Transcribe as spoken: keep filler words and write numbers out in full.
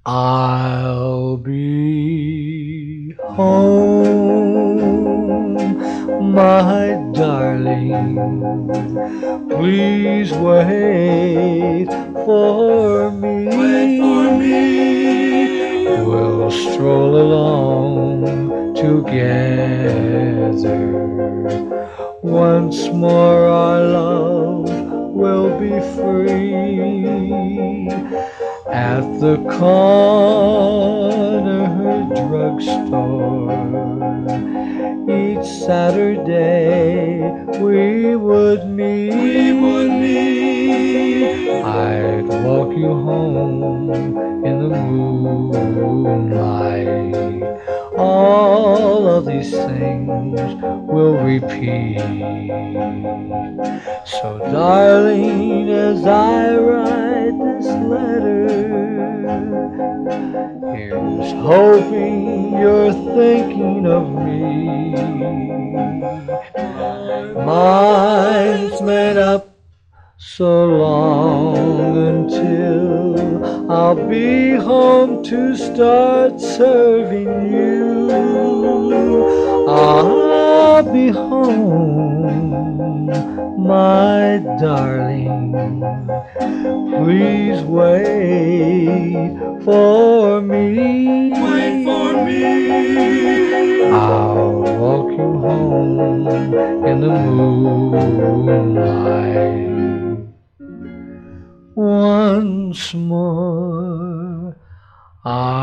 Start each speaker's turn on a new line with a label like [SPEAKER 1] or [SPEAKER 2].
[SPEAKER 1] I'll be home, my darling. Please wait for me.
[SPEAKER 2] Wait for me.
[SPEAKER 1] We'll stroll along together. Once more our love will be free. At the corner drugstore, each Saturday we would meet.
[SPEAKER 2] We would meet.
[SPEAKER 1] I'd walk you home in the moonlight. All of these things will repeat. So darling, as I write this letter, here's hoping you're thinking of me. Mine's made up so long until I'll be home to start serving you. I'll be home, my darling. Please wait for me.
[SPEAKER 2] Wait for me.
[SPEAKER 1] I'll walk you home in the moonlight. Once more